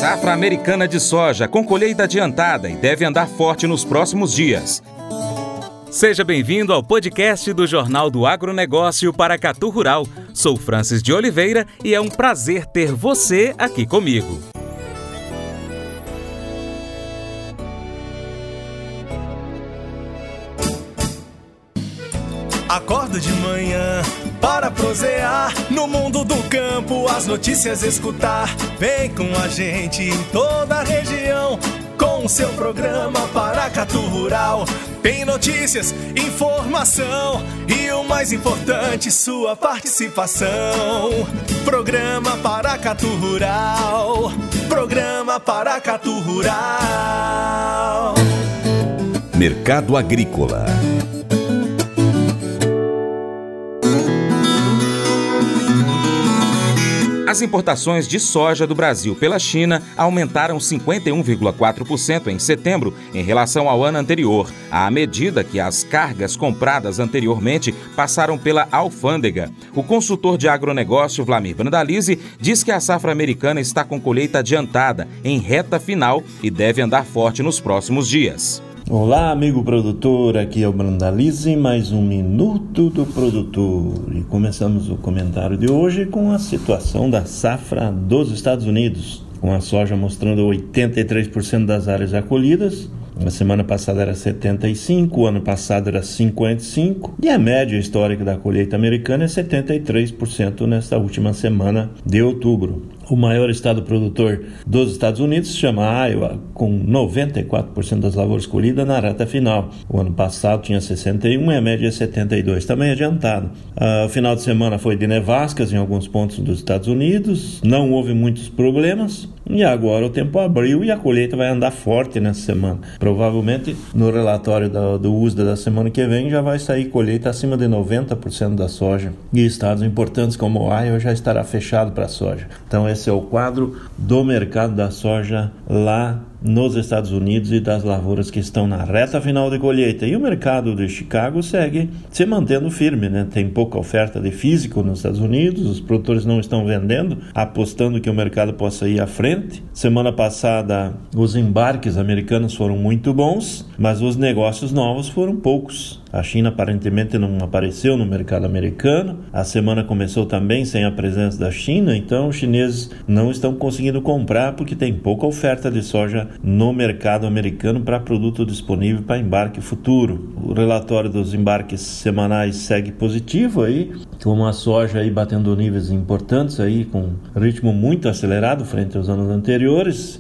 Safra americana de soja com colheita adiantada e deve andar forte nos próximos dias. Seja bem-vindo ao podcast do Jornal do Agronegócio Paracatu Rural. Sou Francis de Oliveira e é um prazer ter você aqui comigo. Acordo de manhã para prosear no mundo do campo, as notícias escutar. Vem com a gente em toda a região com o seu programa Paracatu Rural. Tem notícias, informação e o mais importante, sua participação. Programa Paracatu Rural. Programa Paracatu Rural. Mercado Agrícola. As importações de soja do Brasil pela China aumentaram 51,4% em setembro em relação ao ano anterior, à medida que as cargas compradas anteriormente passaram pela alfândega. O consultor de agronegócio Vlamir Brandalize diz que a safra americana está com colheita adiantada, em reta final, e deve andar forte nos próximos dias. Olá, amigo produtor, aqui é o Brandalize, mais um Minuto do Produtor. E começamos o comentário de hoje com a situação da safra dos Estados Unidos, com a soja mostrando 83% das áreas já colhidas. Na semana passada era 75%, o ano passado era 55%, e a média histórica da colheita americana é 73% nesta última semana de outubro. O maior estado produtor dos Estados Unidos se chama Iowa, com 94% das lavouras colhidas na reta final. O ano passado tinha 61% e a média é 72%, também adiantado. O final de semana foi de nevascas em alguns pontos dos Estados Unidos, não houve muitos problemas, e agora o tempo abriu e a colheita vai andar forte nessa semana. Provavelmente no relatório do USDA da semana que vem já vai sair colheita acima de 90% da soja. E estados importantes como o Iowa já estará fechado para a soja. Então esse é o quadro do mercado da soja lá nos Estados Unidos e das lavouras que estão na reta final de colheita. E o mercado de Chicago segue se mantendo firme, né? Tem pouca oferta de físico nos Estados Unidos, os produtores não estão vendendo, apostando que o mercado possa ir à frente. Semana passada os embarques americanos foram muito bons, mas os negócios novos foram poucos. A China aparentemente não apareceu no mercado americano. A semana começou também sem a presença da China, então os chineses não estão conseguindo comprar porque tem pouca oferta de soja no mercado americano para produto disponível para embarque futuro. O relatório dos embarques semanais segue positivo aí, com a soja aí batendo níveis importantes aí, com ritmo muito acelerado frente aos anos anteriores,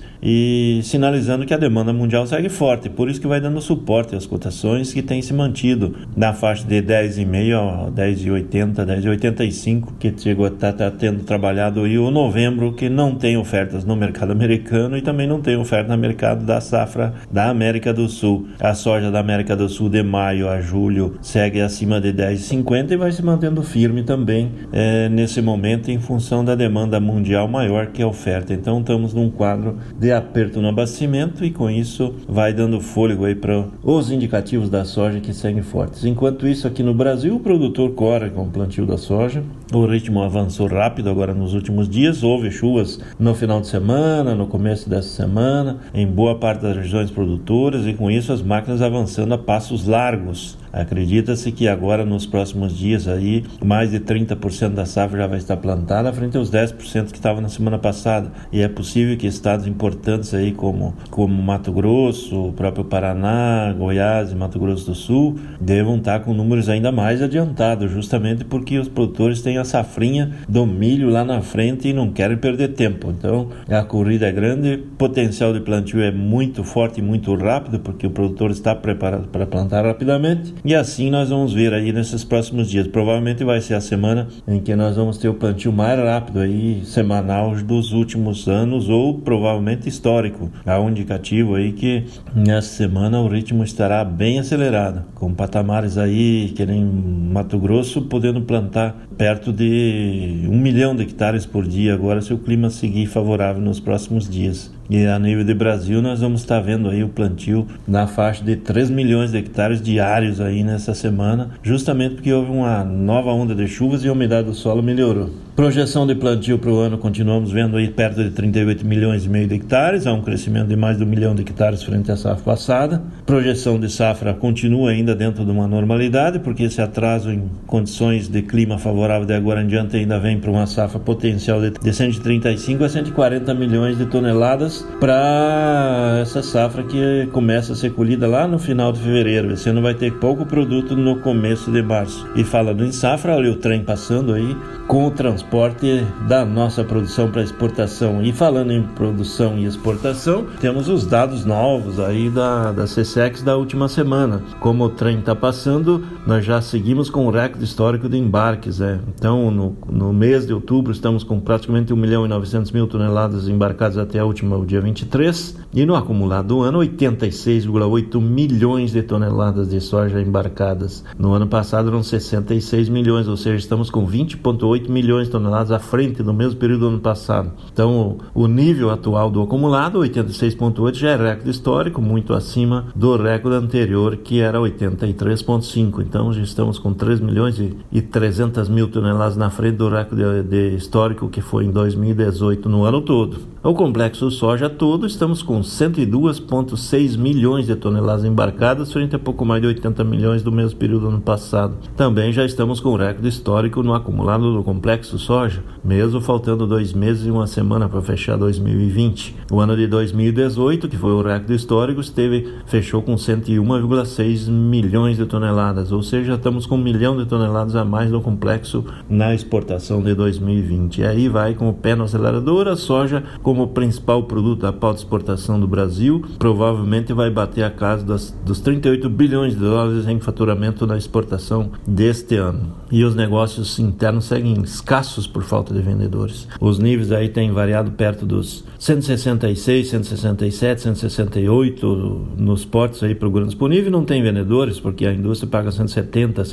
e sinalizando que a demanda mundial segue forte, por isso que vai dando suporte às cotações que têm se mantido na faixa de 10,5 a 10,80, 10,85, que chegou a estar tendo trabalhado aí o novembro, que não tem ofertas no mercado americano e também não tem oferta no mercado da safra da América do Sul. A soja da América do Sul de maio a julho segue acima de 10,50 e vai se mantendo firme também nesse momento em função da demanda mundial maior que a oferta. Então estamos num quadro de aperto no abastecimento e com isso vai dando fôlego aí para os indicativos da soja que seguem fortes. Enquanto isso, aqui no Brasil, o produtor corre com o plantio da soja. O ritmo avançou rápido agora nos últimos dias. Houve chuvas no final de semana, no começo dessa semana, em boa parte das regiões produtoras, e com isso as máquinas avançando a passos largos. Acredita-se que agora nos próximos dias aí mais de 30% da safra já vai estar plantada frente aos 10% que estava na semana passada, e é possível que estados importantes aí como Mato Grosso, o próprio Paraná, Goiás e Mato Grosso do Sul devam estar com números ainda mais adiantados, justamente porque os produtores têm a safrinha do milho lá na frente e não querem perder tempo. Então a corrida é grande, o potencial de plantio é muito forte e muito rápido, porque o produtor está preparado para plantar rapidamente. E assim nós vamos ver aí nesses próximos dias. Provavelmente vai ser a semana em que nós vamos ter o plantio mais rápido aí, semanal dos últimos anos, ou provavelmente histórico. Há um indicativo aí que nessa semana o ritmo estará bem acelerado, com patamares aí que nem Mato Grosso podendo plantar perto de 1 milhão de hectares por dia agora, se o clima seguir favorável nos próximos dias. E a nível de Brasil nós vamos estar vendo aí o plantio na faixa de 3 milhões de hectares diários aí nessa semana, justamente porque houve uma nova onda de chuvas e a umidade do solo melhorou. Projeção de plantio para o ano, continuamos vendo aí perto de 38 milhões e meio de hectares, há um crescimento de mais de 1 milhão de hectares frente à safra passada. Projeção de safra continua ainda dentro de uma normalidade, porque esse atraso em condições de clima favorável de agora em diante ainda vem para uma safra potencial de 135 a 140 milhões de toneladas para essa safra que começa a ser colhida lá no final de fevereiro. Esse ano vai ter pouco produto no começo de março. E falando em safra, olha o trem passando aí com o transporte da nossa produção para exportação. E falando em produção e exportação, temos os dados novos aí da CSEX da última semana. Como o trem está passando, nós já seguimos com o recorde histórico de embarques. Então, no mês de outubro, estamos com praticamente 1.900.000 toneladas embarcadas até o dia 23. E no acumulado do ano, 86,8 milhões de toneladas de soja embarcadas. No ano passado eram 66 milhões, ou seja, estamos com 20,8 milhões de toneladas à frente do mesmo período do ano passado. Então, o nível atual do acumulado, 86,8, já é recorde histórico, muito acima do recorde anterior, que era 83,5. Então, já estamos com 3 milhões e 300 mil toneladas na frente do recorde histórico, que foi em 2018, no ano todo. O complexo soja todo, estamos com 102,6 milhões de toneladas embarcadas, frente a pouco mais de 80 milhões do mesmo período do ano passado. Também já estamos com recorde histórico no acumulado do complexo soja, mesmo faltando 2 meses e 1 semana para fechar 2020. O ano de 2018, que foi o recorde histórico, fechou com 101,6 milhões de toneladas, ou seja, estamos com 1 milhão de toneladas a mais no complexo na exportação de 2020. E aí vai com o pé no acelerador, a soja como principal produto da pauta de exportação do Brasil, provavelmente vai bater a casa dos 38 bilhões de dólares em faturamento na exportação deste ano. E os negócios internos seguem escassos por falta de vendedores. Os níveis aí têm variado perto dos 166, 167, 168 nos portos aí para o grão disponível. Não tem vendedores porque a indústria paga 170,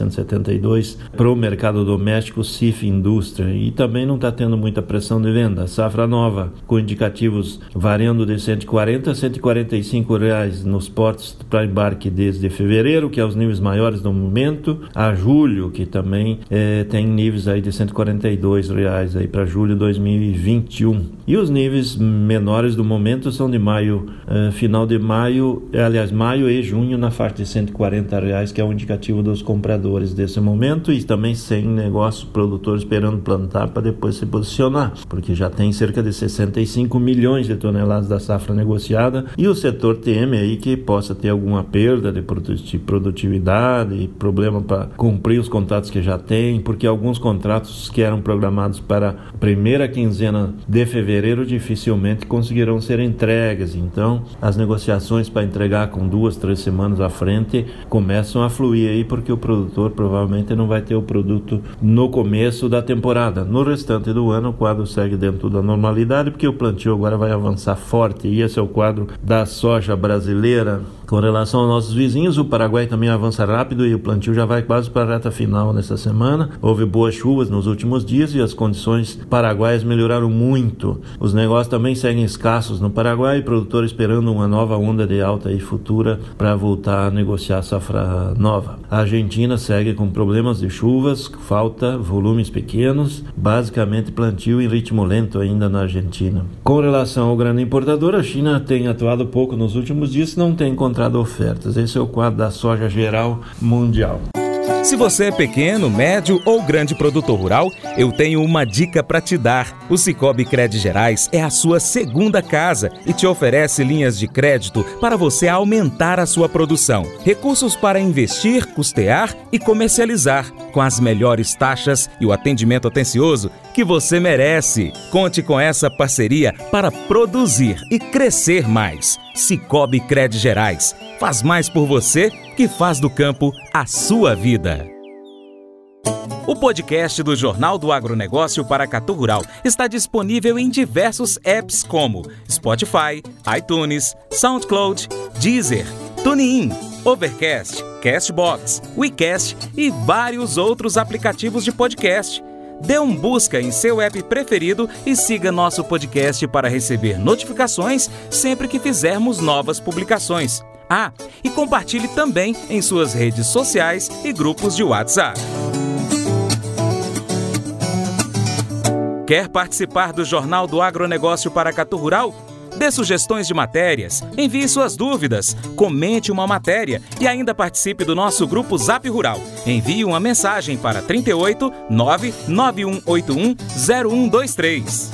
172 para o mercado doméstico, CIF indústria, e também não está tendo muita pressão de venda. A safra nova com indicativos variando de 140 a 145 reais nos portos para embarque desde fevereiro, que é os níveis maiores do momento, a julho, que também tem níveis aí de 142 reais aí para julho de 2021. E os níveis menores do momento são de maio, final de maio, maio e junho na faixa de 140 reais, que é o indicativo dos compradores desse momento, e também sem negócio, produtor esperando plantar para depois se posicionar, porque já tem cerca de 65 milhões de toneladas da safra negociada, e o setor teme aí que possa ter alguma perda de produtividade, problema para cumprir os contratos que já tem, porque alguns contratos que eram programados para a primeira quinzena de fevereiro dificilmente conseguirão ser entregues. Então, as negociações para entregar com 2, 3 semanas à frente começam a fluir aí, porque o produtor provavelmente não vai ter o produto no começo da temporada. No restante do ano, o quadro segue dentro da normalidade, porque o plantio agora vai avançar forte, e esse é o quadro da soja brasileira. Com relação aos nossos vizinhos, o Paraguai também avança rápido e o plantio já vai quase para a reta final nessa semana. Houve boas chuvas nos últimos dias e as condições paraguaias melhoraram muito. Os negócios também seguem escassos no Paraguai, produtor esperando uma nova onda de alta e futura para voltar a negociar a safra nova. A Argentina segue com problemas de chuvas, falta, volumes pequenos, basicamente plantio em ritmo lento ainda na Argentina. Com relação ao grande importador, a China tem atuado pouco nos últimos dias e não tem encontrado ofertas. Esse é o quadro da soja geral mundial. Se você é pequeno, médio ou grande produtor rural, eu tenho uma dica para te dar. O Sicoob Crédito Gerais é a sua segunda casa e te oferece linhas de crédito para você aumentar a sua produção. Recursos para investir, custear e comercializar, com as melhores taxas e o atendimento atencioso que você merece. Conte com essa parceria para produzir e crescer mais. Sicoob Crédito Gerais. Faz mais por você que faz do campo a sua vida. O podcast do Jornal do Agronegócio Paracatu Rural está disponível em diversos apps como Spotify, iTunes, SoundCloud, Deezer, TuneIn, Overcast, Castbox, WeCast e vários outros aplicativos de podcast. Dê um busca em seu app preferido e siga nosso podcast para receber notificações sempre que fizermos novas publicações. Ah, e compartilhe também em suas redes sociais e grupos de WhatsApp. Quer participar do Jornal do Agronegócio Paracatu Rural? Dê sugestões de matérias, envie suas dúvidas, comente uma matéria e ainda participe do nosso grupo Zap Rural. Envie uma mensagem para 38 99181 0123.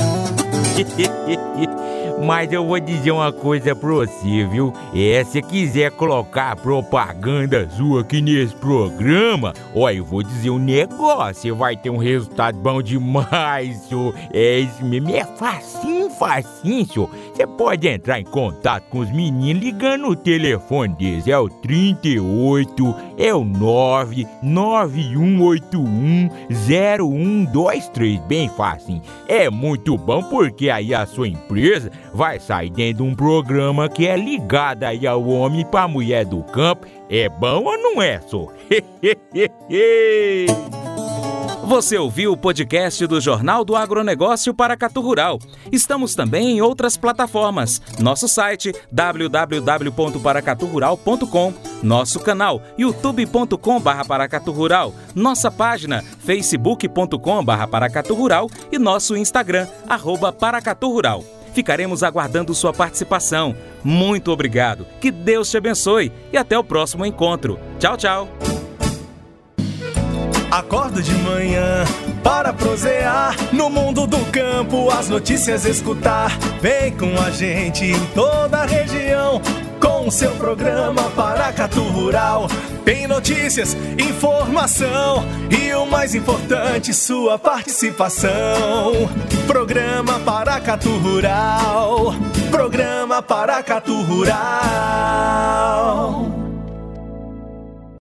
Mas eu vou dizer uma coisa pra você, viu? Se quiser colocar propaganda sua aqui nesse programa, eu vou dizer um negócio, você vai ter um resultado bom demais, senhor. Isso mesmo, é facinho, senhor. Você pode entrar em contato com os meninos ligando o telefone deles, é o 38, é o 99181 0123, bem facinho. É muito bom porque aí a sua empresa vai sair dentro de um programa que é ligado aí ao homem e pra mulher do campo. É bom ou não é, só? Você ouviu o podcast do Jornal do Agronegócio Paracatu Rural. Estamos também em outras plataformas. Nosso site www.paracaturural.com, nosso canal youtube.com/paracaturural, nossa página facebook.com/paracaturural e nosso Instagram @paracaturural. Ficaremos aguardando sua participação. Muito obrigado, que Deus te abençoe e até o próximo encontro. Tchau, tchau. Acordo de manhã para prosear no mundo do campo, as notícias escutar. Vem com a gente em toda a região com o seu programa Paracatu Rural. Tem notícias, informação e o mais importante, sua participação. Programa Paracatu Rural. Programa Paracatu Rural.